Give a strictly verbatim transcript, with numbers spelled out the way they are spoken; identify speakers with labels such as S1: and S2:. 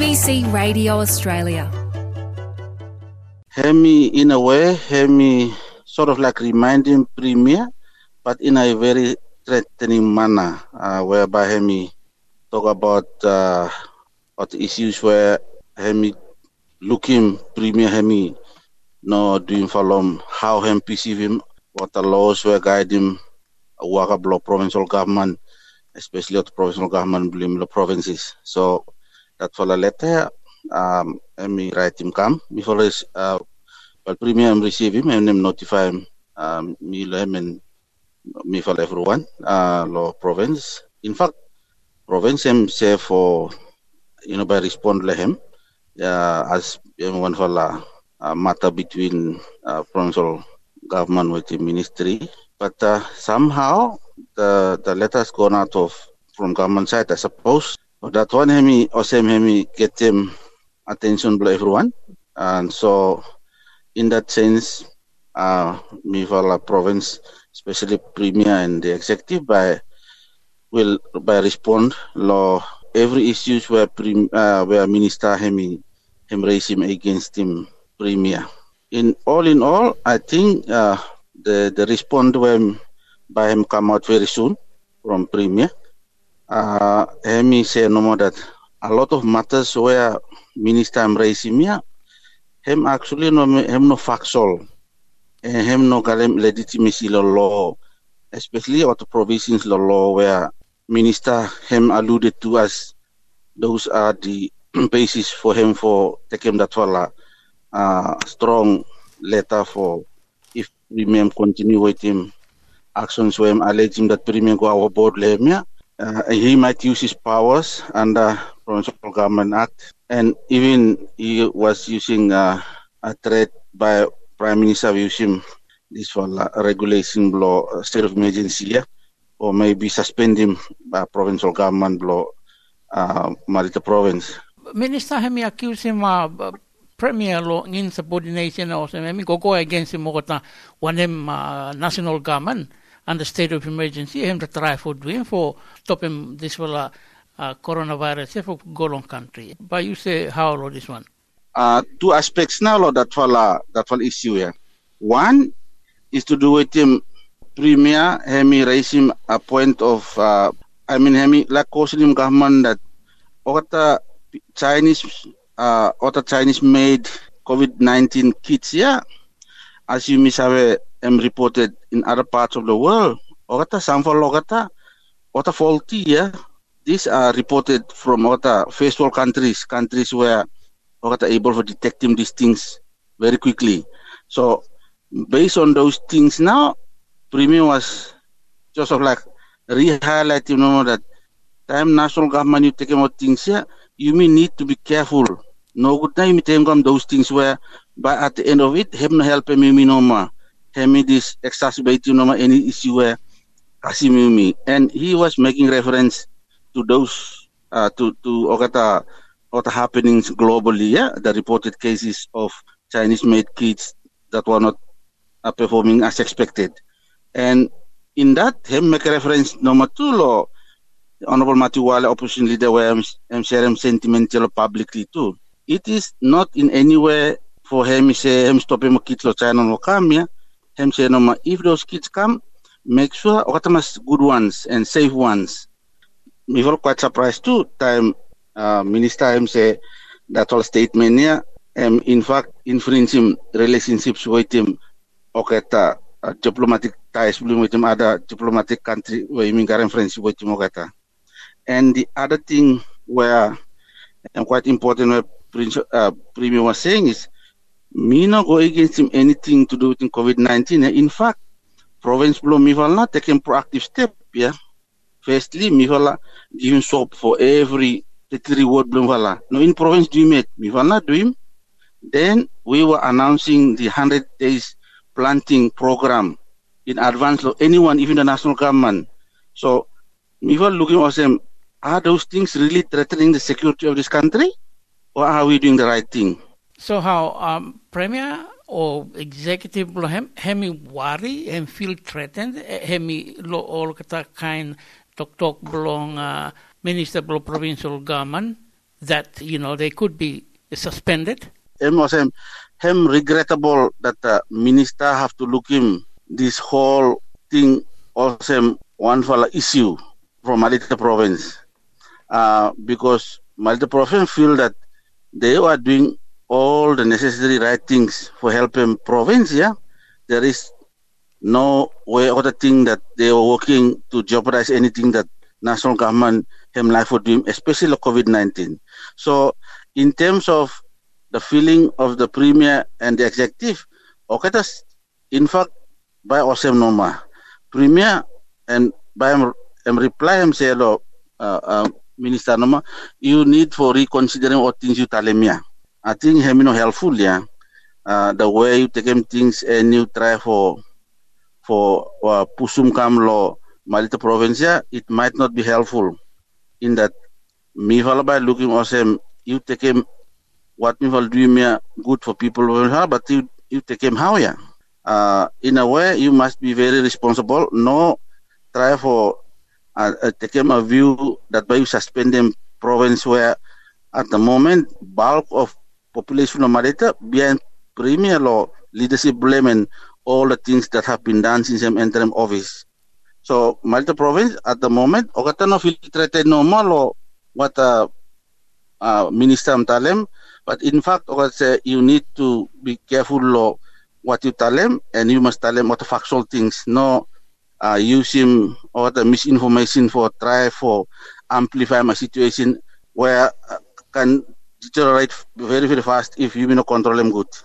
S1: B C Radio Australia.
S2: Hemi, in a way, Hemi sort of like reminding Premier, but in a very threatening manner, uh, whereby Hemi talk about uh, about issues where Hemi looking Premier Hemi no doing for long, how Hemi perceive him, what the laws were guiding Waka block provincial government, especially at the provincial government blame the provinces. So that for the letter, um, Hemi write him come before this. Uh, well, Premier receive him and then notify him. Um, me and me for everyone. Uh, law province. In fact, province himself for you know by respond to him. Uh, as one for the uh, matter between uh, provincial government with the ministry. But uh, somehow the the letters gone out of from government side, I suppose. But that one hemi or same hemi get him attention by everyone, and so in that sense, uh, me for the province, especially Premier and the executive, by will by respond law every issues where prim, uh, where minister hemi him raise him against him Premier. In all in all, I think. Uh, The the respond when by him come out very soon from Premier. Uh, he say no more that a lot of matters where minister am raising me, him actually no him no factual, and him no galem legitimacy law, especially at the provisions law where minister him alluded to as those are the basis for him for taking that wala uh, strong letter for. Premier continue with him actions where him allege him that Premier go overboard lemia. Uh, he might use his powers under Provincial Government Act, and even he was using uh, a threat by Prime Minister using this for uh, regulation law, uh, state of emergency, yeah? Or maybe suspend him by provincial government law, uh, Marita province.
S3: Minister Hemi accused him of uh, Premier law insubordination or something, go go against him or one him uh, national government and the state of emergency, him to try for doing for stop him this will uh, uh, coronavirus for go long country. But you say how lo this one?
S2: Uh, two aspects now lo that will uh, that will issue here. One is to do with him Premier hemi raise him a point of uh, I mean hemi like causing him government that or Chinese Uh, other Chinese made COVID nineteen kits, yeah. As you may have um, reported in other parts of the world, other sample other other faulty, yeah. These are reported from other first world countries, countries where other able to detect these things very quickly. So based on those things now, Premier was just of like re-highlighting, you know, that time national government you take about things here, you may need to be careful. No good time you take on those things where, but at the end of it, him no help me no more. Him this exacerbate no more any issue where me. And he was making reference to those uh, to to okata what happenings globally, yeah, the reported cases of Chinese-made kits that were not uh, performing as expected. And in that, him make a reference number two law. Honorable Matthew Wale, opposition leader, where I'm sharing sentimental publicly too. It is not in any way for him say him stop him kids lo China no come yeah. Him say no ma if those kids come, make sure okatamas good ones and safe ones. Me feel quite surprised too. Time uh, minister him say that all statement yeah. Um, in fact infringing relationships with him okata uh, diplomatic ties with him other diplomatic country where him current friendship with him okata. And the other thing where and quite important where Prince, uh, Premier was saying is, me not go against him anything to do with COVID nineteen. In fact, province blow me will not taking proactive step. Yeah, firstly, me will giving soap for every thirty word blow wala. No, in province do it, me will not do him. Then we were announcing the hundred days planting program in advance of anyone, even the national government. So me will looking at them. Are those things really threatening the security of this country? Or are we doing the right thing?
S3: So how um, Premier or executive hem hemi worry and feel threatened hemi lo all kata kind tok tok belong uh, minister belong provincial government that, you know, they could be suspended?
S2: Him was him, him regrettable that the minister have to look him this whole thing also one for issue from Malita province. Uh, because Malta province feel that they are doing all the necessary right things for helping province, yeah. There is no way or the thing that they are working to jeopardize anything that national government have life for doing, especially COVID nineteen. So in terms of the feeling of the premier and the executive, okay, that's in fact by Osem Noma, premier and by him reply him say, uh, uh, Minister Noma, you need for reconsidering what things you tell him, yeah. I think him no helpful, yeah. Uh, the way you take him things and you try for for uh, Pusum Kam law, Malita province, yeah, it might not be helpful. In that, me follow by looking awesome, you take him what me will do me good for people, but you you take him how, yeah. Uh, in a way, you must be very responsible. No, try for uh, uh, take him a view that by you suspend them province where at the moment bulk of population of Malita behind premier law leadership blame and all the things that have been done since him interim office. So Malta province at the moment, okata no filtrated no more what uh, uh, minister am tell him, but in fact, okata you need to be careful law what you tell him, and you must tell him what the factual things, no uh, use him or the misinformation for try for amplify my situation where uh, can deteriorate very very fast if you do not control him good.